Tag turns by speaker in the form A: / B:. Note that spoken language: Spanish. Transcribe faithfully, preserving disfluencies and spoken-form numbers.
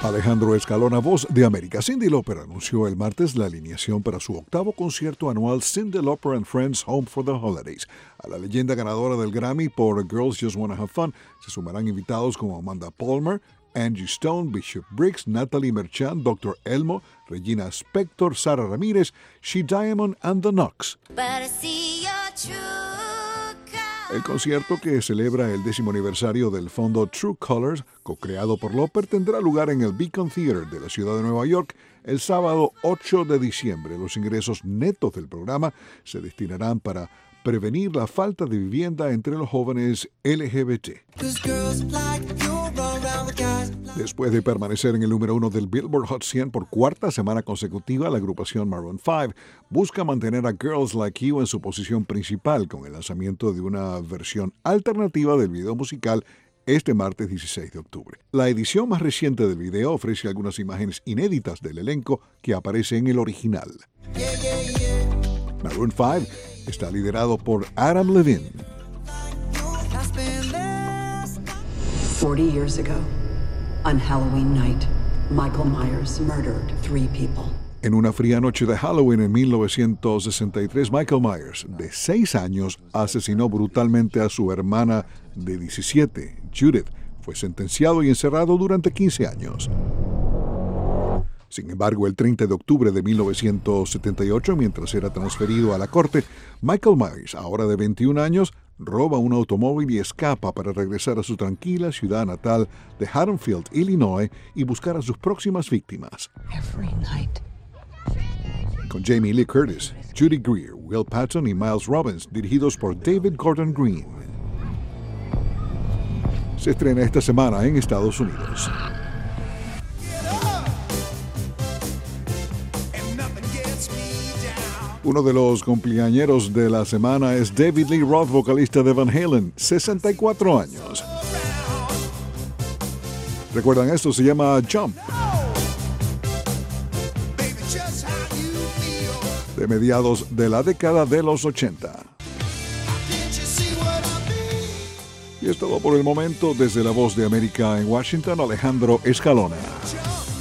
A: Alejandro Escalona, voz de América. Cyndi Lauper anunció el martes la alineación para su octavo concierto anual Cyndi Lauper and Friends Home for the Holidays. A la leyenda ganadora del Grammy por Girls Just Wanna Have Fun se sumarán invitados como Amanda Palmer, Angie Stone, Bishop Briggs, Natalie Merchant, doctor Elmo, Regina Spektor, Sara Ramírez, She Diamond and the Knox. El concierto, que celebra el décimo aniversario del fondo True Colors, co-creado por Lauper, tendrá lugar en el Beacon Theater de la ciudad de Nueva York el sábado ocho de diciembre. Los ingresos netos del programa se destinarán para prevenir la falta de vivienda entre los jóvenes L G B T. Después de permanecer en el número uno del Billboard Hot cien por cuarta semana consecutiva, la agrupación Maroon cinco busca mantener a Girls Like You en su posición principal con el lanzamiento de una versión alternativa del video musical este martes dieciséis de octubre. La edición más reciente del video ofrece algunas imágenes inéditas del elenco que aparece en el original. Maroon cinco está liderado por Adam Levine.
B: forty years ago, on Halloween night, Michael Myers murdered three people.
A: En una fría noche de Halloween en mil novecientos sesenta y tres, Michael Myers, de seis años, asesinó brutalmente a su hermana de diecisiete, Judith. Fue sentenciado y encerrado durante quince años. Sin embargo, el treinta de octubre de mil novecientos setenta y ocho, mientras era transferido a la corte, Michael Myers, ahora de veintiún años, roba un automóvil y escapa para regresar a su tranquila ciudad natal de Haddonfield, Illinois, y buscar a sus próximas víctimas. Con Jamie Lee Curtis, Judy Greer, Will Patton y Miles Robbins, dirigidos por David Gordon Green. Se estrena esta semana en Estados Unidos. Uno de los cumpleañeros de la semana es David Lee Roth, vocalista de Van Halen, sesenta y cuatro años. ¿Recuerdan esto? Se llama Jump. De mediados de la década de los ochenta. Y es todo por el momento. Desde La Voz de América en Washington, Alejandro Escalona.